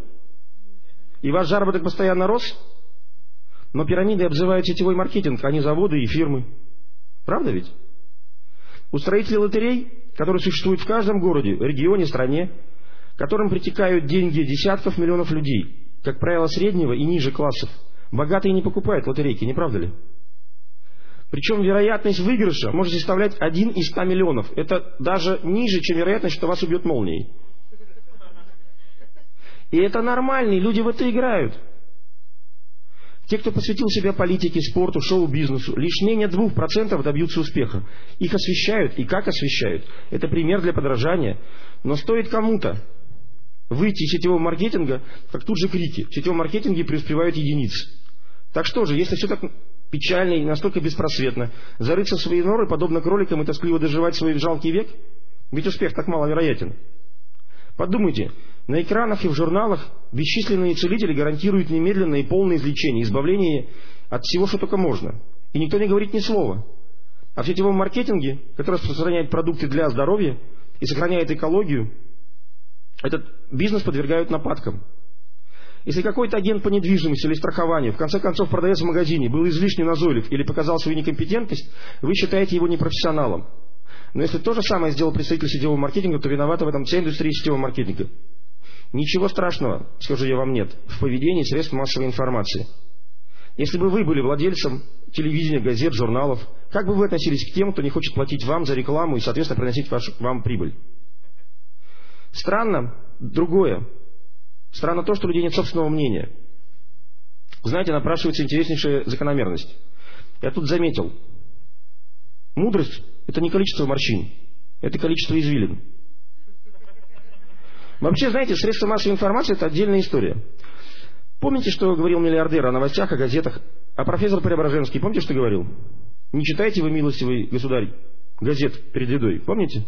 S1: И ваш заработок постоянно рос? Но пирамиды обзывают сетевой маркетинг, а не заводы и фирмы. Правда ведь? Устроители лотерей, которые существуют в каждом городе, регионе, стране, к которым притекают деньги десятков миллионов людей, как правило, среднего и ниже классов. Богатые не покупают лотерейки, не правда ли? Причем вероятность выигрыша может составлять один из ста миллионов. Это даже ниже, чем вероятность, что вас убьет молнией. И это нормально, и люди в это играют. Те, кто посвятил себя политике, спорту, шоу-бизнесу, лишь менее двух процентов добьются успеха. Их освещают, и как освещают. Это пример для подражания. Но стоит кому-то выйти из сетевого маркетинга, как тут же крики. В сетевом маркетинге преуспевают единицы. Так что же, если все так печально и настолько беспросветно, зарыться в свои норы, подобно кроликам, и тоскливо доживать свой жалкий век? Ведь успех так маловероятен. Подумайте, на экранах и в журналах бесчисленные целители гарантируют немедленное и полное излечение, избавление от всего, что только можно. И никто не говорит ни слова. А в сетевом маркетинге, который распространяет продукты для здоровья и сохраняет экологию, этот бизнес подвергают нападкам. Если какой-то агент по недвижимости или страхованию, в конце концов продавец в магазине, был излишне назойлив или показал свою некомпетентность, вы считаете его непрофессионалом. Но если то же самое сделал представитель сетевого маркетинга, то виновата в этом вся индустрия сетевого маркетинга. Ничего страшного, скажу я вам, нет в поведении средств массовой информации. Если бы вы были владельцем телевидения, газет, журналов, как бы вы относились к тем, кто не хочет платить вам за рекламу и, соответственно, приносить ваш, вам прибыль? Странно другое. Странно то, что у людей нет собственного мнения. Знаете, напрашивается интереснейшая закономерность. Я тут заметил. Мудрость – это не количество морщин, это количество извилин. Вообще, знаете, средства массовой информации – это отдельная история. Помните, что говорил миллиардер о новостях, о газетах? А профессор Преображенский, помните, что говорил? Не читайте вы, милостивый государь, газет перед едой. Помните?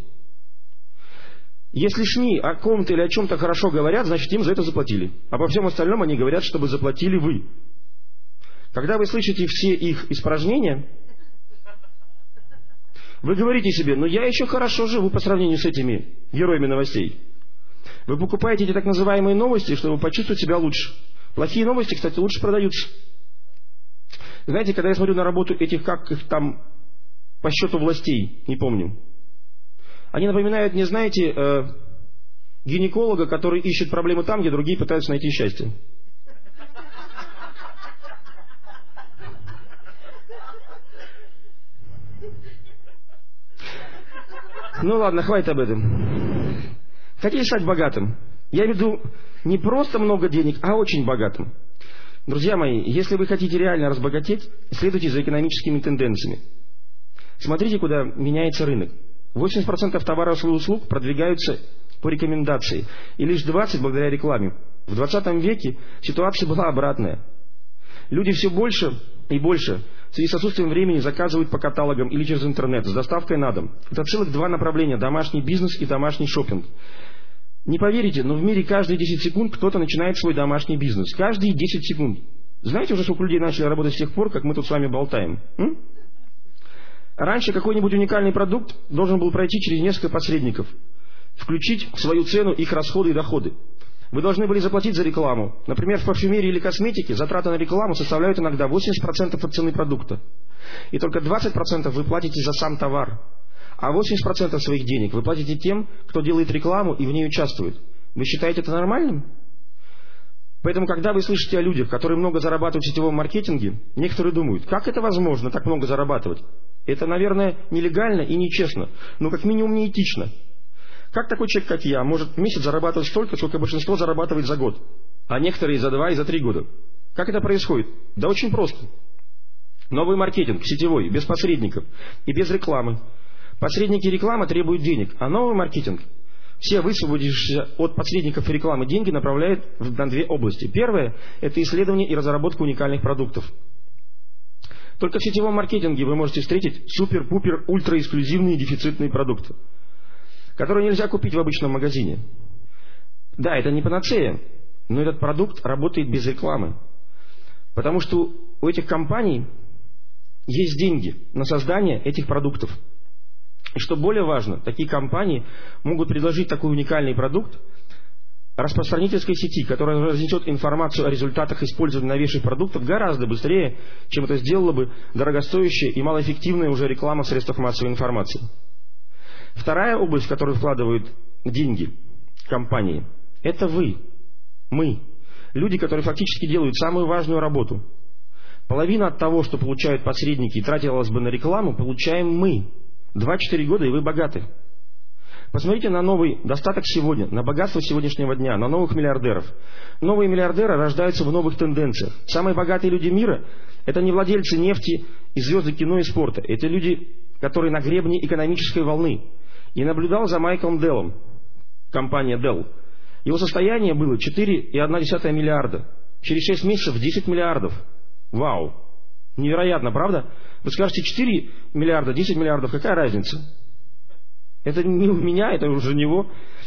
S1: Если СМИ о ком-то или о чем-то хорошо говорят, значит, им за это заплатили. А по всем остальным они говорят, чтобы заплатили вы. Когда вы слышите все их испражнения, вы говорите себе, ну я еще хорошо живу по сравнению с этими героями новостей. Вы покупаете эти так называемые новости, чтобы почувствовать себя лучше. Плохие новости, кстати, лучше продаются. Знаете, когда я смотрю на работу этих, как их там, по счету властей, не помню. Они напоминают мне, знаете, э, гинеколога, который ищет проблемы там, где другие пытаются найти счастье. Ну ладно, хватит об этом. Хотите стать богатым? Я имею в виду не просто много денег, а очень богатым. Друзья мои, если вы хотите реально разбогатеть, следуйте за экономическими тенденциями. Смотрите, куда меняется рынок. восемьдесят процентов товаров и услуг продвигаются по рекомендации, и лишь двадцать процентов благодаря рекламе. В двадцатом веке ситуация была обратная. Люди все больше и больше в связи с отсутствием времени заказывают по каталогам или через интернет с доставкой на дом. Это целых два направления – домашний бизнес и домашний шопинг. Не поверите, но в мире каждые десять секунд кто-то начинает свой домашний бизнес. Каждые десять секунд. Знаете уже, сколько людей начали работать с тех пор, как мы тут с вами болтаем? М? Раньше какой-нибудь уникальный продукт должен был пройти через несколько посредников, включить в свою цену их расходы и доходы. Вы должны были заплатить за рекламу. Например, в парфюмерии или косметике затраты на рекламу составляют иногда восемьдесят процентов от цены продукта. И только двадцать процентов вы платите за сам товар. А восемьдесят процентов своих денег вы платите тем, кто делает рекламу и в ней участвует. Вы считаете это нормальным? Поэтому, когда вы слышите о людях, которые много зарабатывают в сетевом маркетинге, некоторые думают, как это возможно так много зарабатывать? Это, наверное, нелегально и нечестно, но как минимум неэтично. Как такой человек, как я, может в месяц зарабатывать столько, сколько большинство зарабатывает за год, а некоторые за два и за три года? Как это происходит? Да очень просто. Новый маркетинг, сетевой, без посредников и без рекламы. Посредники и реклама требуют денег, а новый маркетинг, все высвободившиеся от посредников и рекламы деньги направляют на две области. Первое – это исследование и разработка уникальных продуктов. Только в сетевом маркетинге вы можете встретить супер-пупер ультра-эксклюзивные дефицитные продукты, которые нельзя купить в обычном магазине. Да, это не панацея, но этот продукт работает без рекламы. Потому что у этих компаний есть деньги на создание этих продуктов. И что более важно, такие компании могут предложить такой уникальный продукт распространительской сети, которая разнесет информацию о результатах использования новейших продуктов гораздо быстрее, чем это сделала бы дорогостоящая и малоэффективная уже реклама в средствах массовой информации. Вторая область, в которую вкладывают деньги компании, это вы, мы, люди, которые фактически делают самую важную работу. Половина от того, что получают посредники и тратилось бы на рекламу, получаем мы. Два-четыре года, и вы богаты. Посмотрите на новый достаток сегодня, на богатство сегодняшнего дня, на новых миллиардеров. Новые миллиардеры рождаются в новых тенденциях. Самые богатые люди мира – это не владельцы нефти и звезды кино и спорта. Это люди, которые на гребне экономической волны. Я наблюдал за Майклом Деллом, компания Dell. Его состояние было четыре целых одна десятая миллиарда. Через шесть месяцев десять миллиардов. Вау! Невероятно, правда? Вы скажете, четыре миллиарда, десять миллиардов, какая разница? Это не у меня, это уже у него.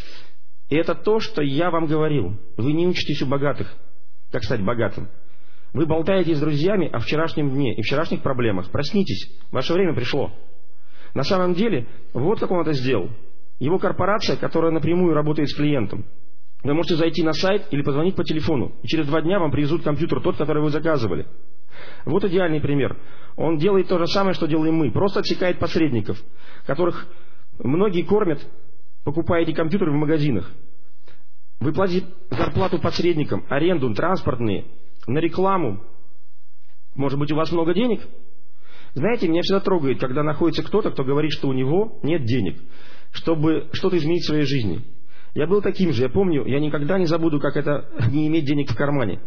S1: И это то, что я вам говорил. Вы не учитесь у богатых, как стать богатым. Вы болтаете с друзьями о вчерашнем дне и вчерашних проблемах. Проснитесь, ваше время пришло. На самом деле, вот как он это сделал. Его корпорация, которая напрямую работает с клиентом. Вы можете зайти на сайт или позвонить по телефону, и через два дня вам привезут компьютер, тот, который вы заказывали. Вот идеальный пример. Он делает то же самое, что делаем мы. Просто отсекает посредников, которых многие кормят, покупая эти компьютеры в магазинах. Вы платите зарплату посредникам, аренду, транспортные, на рекламу. Может быть, у вас много денег? Знаете, меня всегда трогает, когда находится кто-то, кто говорит, что у него нет денег, чтобы что-то изменить в своей жизни. Я был таким же. Я помню, я никогда не забуду, как это не иметь денег в кармане.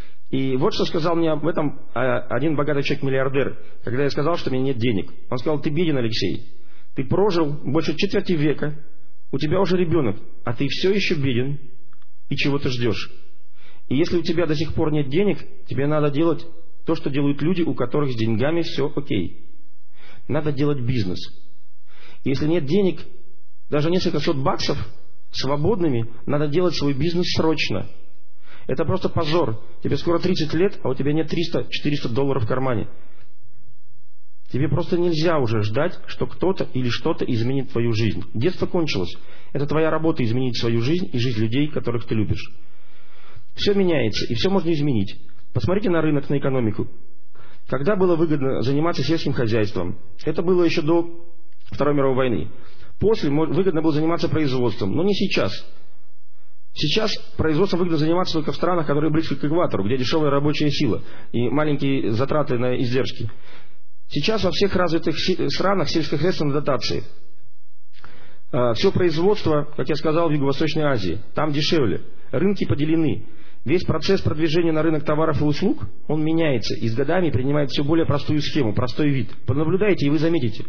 S1: И вот что сказал мне об этом один богатый человек-миллиардер, когда я сказал, что у меня нет денег. Он сказал: ты беден, Алексей. Ты прожил больше четверти века, у тебя уже ребенок, а ты все еще беден. И чего ты ждешь? И если у тебя до сих пор нет денег, тебе надо делать то, что делают люди, у которых с деньгами все окей. Надо делать бизнес. И если нет денег, даже несколько сот баксов свободными, надо делать свой бизнес срочно. Это просто позор. Тебе скоро тридцать лет, а у тебя нет триста-четыреста долларов в кармане. Тебе просто нельзя уже ждать, что кто-то или что-то изменит твою жизнь. Детство кончилось. Это твоя работа — изменить свою жизнь и жизнь людей, которых ты любишь. Все меняется, и все можно изменить. Посмотрите на рынок, на экономику. Когда было выгодно заниматься сельским хозяйством? Это было еще до Второй мировой войны. После выгодно было заниматься производством, но не сейчас. Сейчас производством выгодно заниматься только в странах, которые близко к экватору, где дешевая рабочая сила и маленькие затраты на издержки. Сейчас во всех развитых странах сельскохозяйственные дотации. Все производство, как я сказал, в Юго-Восточной Азии. Там дешевле. Рынки поделены. Весь процесс продвижения на рынок товаров и услуг, он меняется. И с годами принимает все более простую схему, простой вид. Понаблюдайте, и вы заметите.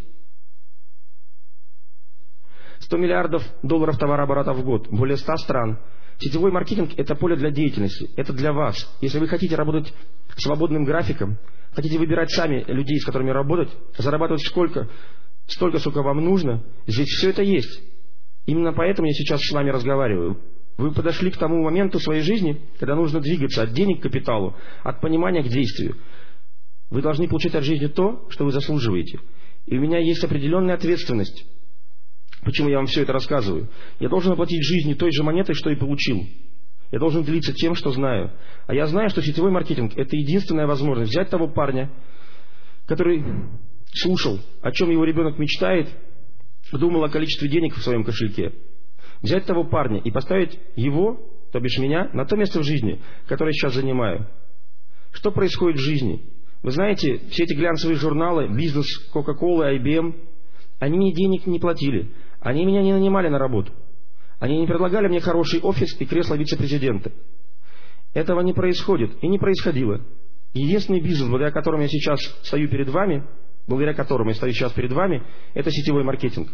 S1: сто миллиардов долларов товарооборота в год. Более ста стран. Сетевой маркетинг – это поле для деятельности. Это для вас. Если вы хотите работать свободным графиком, хотите выбирать сами людей, с которыми работать, зарабатывать сколько, столько, сколько вам нужно, здесь все это есть. Именно поэтому я сейчас с вами разговариваю. Вы подошли к тому моменту своей жизни, когда нужно двигаться от денег к капиталу, от понимания к действию. Вы должны получать от жизни то, что вы заслуживаете. И у меня есть определенная ответственность. Почему я вам все это рассказываю? Я должен оплатить жизни той же монетой, что и получил. Я должен делиться тем, что знаю. А я знаю, что сетевой маркетинг – это единственная возможность взять того парня, который слушал, о чем его ребенок мечтает, думал о количестве денег в своем кошельке. Взять того парня и поставить его, то бишь меня, на то место в жизни, которое я сейчас занимаю. Что происходит в жизни? Вы знаете, все эти глянцевые журналы, бизнес Coca-Cola, ай би эм, они мне денег не платили. Они меня не нанимали на работу. Они не предлагали мне хороший офис и кресло вице-президента. Этого не происходит и не происходило. Единственный бизнес, благодаря которому я сейчас стою перед вами, благодаря которому я стою сейчас перед вами, это сетевой маркетинг.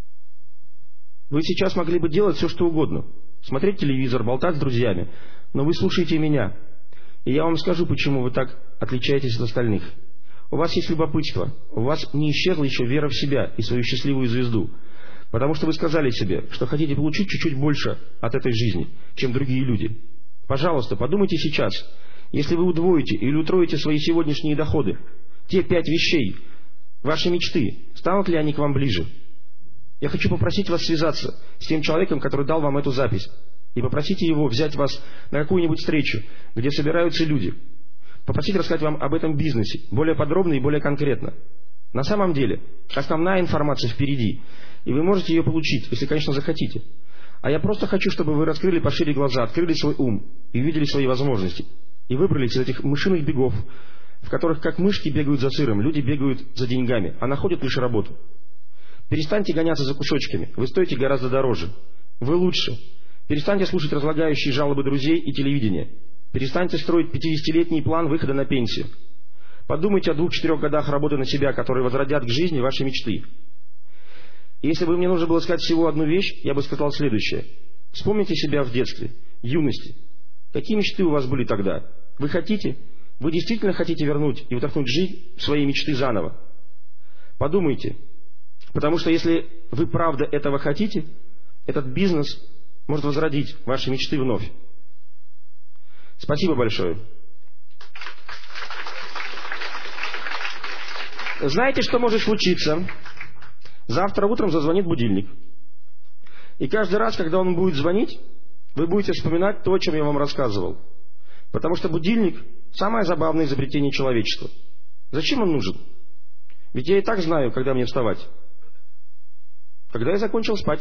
S1: Вы сейчас могли бы делать все, что угодно. Смотреть телевизор, болтать с друзьями. Но вы слушаете меня. И я вам скажу, почему вы так отличаетесь от остальных. У вас есть любопытство. У вас не исчезла еще вера в себя и свою счастливую звезду. Потому что вы сказали себе, что хотите получить чуть-чуть больше от этой жизни, чем другие люди. Пожалуйста, подумайте сейчас. Если вы удвоите или утроите свои сегодняшние доходы, те пять вещей, ваши мечты, станут ли они к вам ближе? Я хочу попросить вас связаться с тем человеком, который дал вам эту запись. И попросите его взять вас на какую-нибудь встречу, где собираются люди. Попросите рассказать вам об этом бизнесе, более подробно и более конкретно. На самом деле, основная информация впереди, и вы можете ее получить, если, конечно, захотите. А я просто хочу, чтобы вы раскрыли пошире глаза, открыли свой ум и увидели свои возможности. И выбрались из этих мышиных бегов, в которых как мышки бегают за сыром, люди бегают за деньгами, а находят лишь работу. Перестаньте гоняться за кусочками, вы стоите гораздо дороже. Вы лучше. Перестаньте слушать разлагающие жалобы друзей и телевидения. Перестаньте строить пятидесятилетний план выхода на пенсию. Подумайте о двух-четырех годах работы на себя, которые возродят к жизни ваши мечты. И если бы мне нужно было сказать всего одну вещь, я бы сказал следующее. Вспомните себя в детстве, юности. Какие мечты у вас были тогда? Вы хотите? Вы действительно хотите вернуть и вдохнуть жизнь в свои мечты заново? Подумайте. Потому что если вы правда этого хотите, этот бизнес может возродить ваши мечты вновь. Спасибо большое. Знаете, что может случиться? Завтра утром зазвонит будильник. И каждый раз, когда он будет звонить, вы будете вспоминать то, о чем я вам рассказывал. Потому что будильник – самое забавное изобретение человечества. Зачем он нужен? Ведь я и так знаю, когда мне вставать. Когда я закончил спать.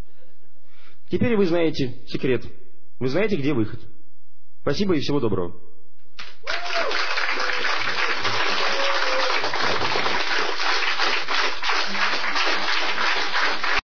S1: Теперь вы знаете секрет. Вы знаете, где выход. Спасибо и всего доброго.